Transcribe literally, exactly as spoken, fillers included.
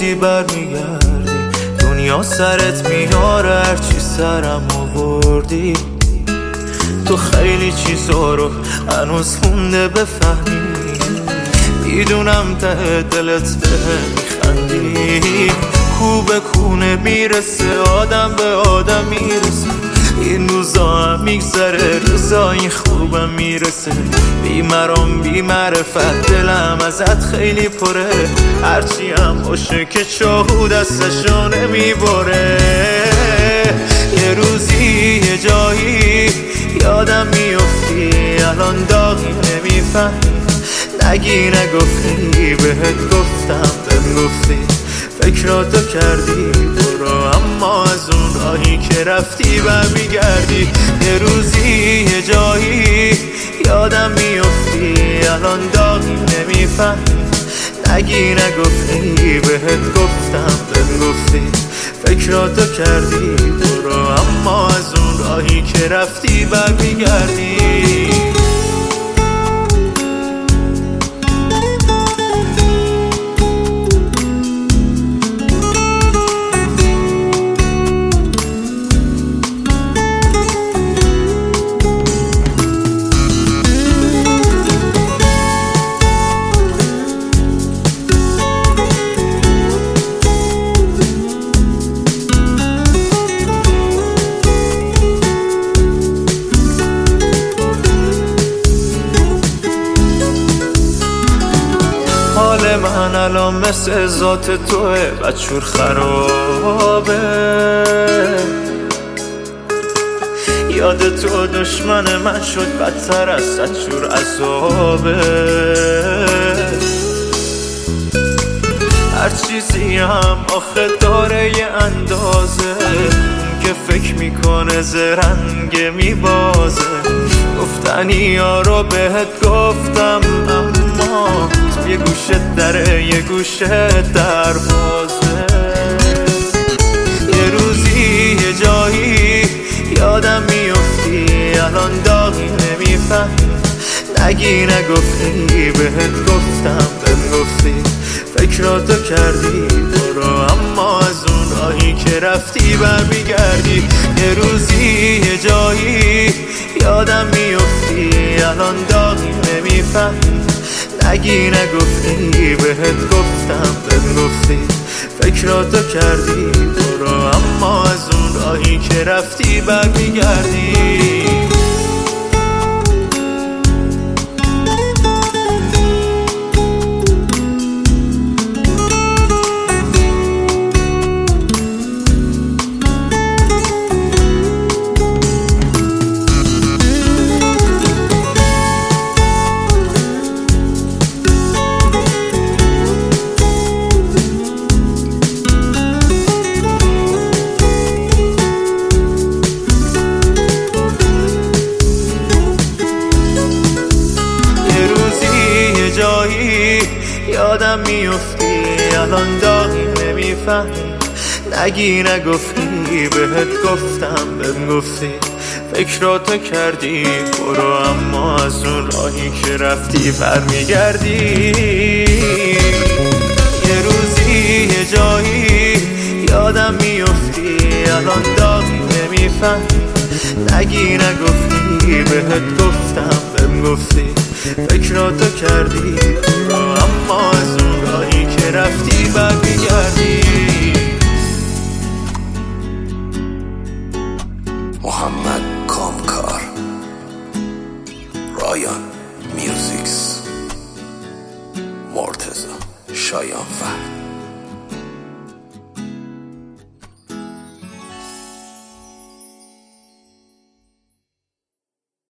رفتی برمیگردی، دنیا سرت میاره هرچی سرم آوردی. تو خیلی چیزا رو هنوز مونده بفهمی، میدونم ته دلت به میخندی. کو به کونه میرسه، آدم به آدم میرسه، این روزا هم میگذره، روزای خوبم میرسه. بی مرام بی معرفت دلم ازت خیلی پره، هرچی هم باشه که چاهو دستشو نمیبره. یه روزی یه جایی یادم میفتی، الان داغی نمیفهمی. نگی نگفتی بهت گفتم بهم گفتی، فکراتو کردی برو، اما از اون راهی که رفتی برمیگردی. یه روزی یه جایی یادم میفتی، الان داغی نمیفهمی. نگی نگفتی بهت گفتم بهم گفتی، فکراتو کردی برو، اما از اون راهی که رفتی برمیگردی. حال من الان مثل ذات توه، بچور خرابه. یاد تو دشمن من شد بدتر از سچور عذابه. هر چیزی هم آخه داره یه اندازه، اون که فکر میکنه زرنگ میبازه. گفتنی ها رو بهت گفتم، اما یه گوشه دره یه گوشه دروازه. یه روزی یه جایی یادم میفتی، الان داغی نمیفهمی. نگی نگفتی بهت گفتم بهم گفتی، فکراتو کردی برو، اما از اون راهی که رفتی برمیگردی. یه روزی یه جایی یادم میفتی، الان داغی نمیفهمی. نگی نگفتی بهت گفتم بهم گفتی، فکراتو کردی برو، اما از اون راهی که رفتی برمیگردی. جایی یادم میفتی، الان داغی نمیفهمی. نگی نگفتی بهت گفتم بهم گفتی، فکراتو کردی برو، اما از اون راهی که رفتی برمیگردی. یه روزی یه جایی یادم میفتی، الان داغی نمیفهمی. نگی نگفتی بهت گفتم بهم گفتی، فکراتو کردی برو، اما از اون راهی که رفتی برمیگردی. محمد کامکار، رایان میوزیکس، مرتضی شایانفر.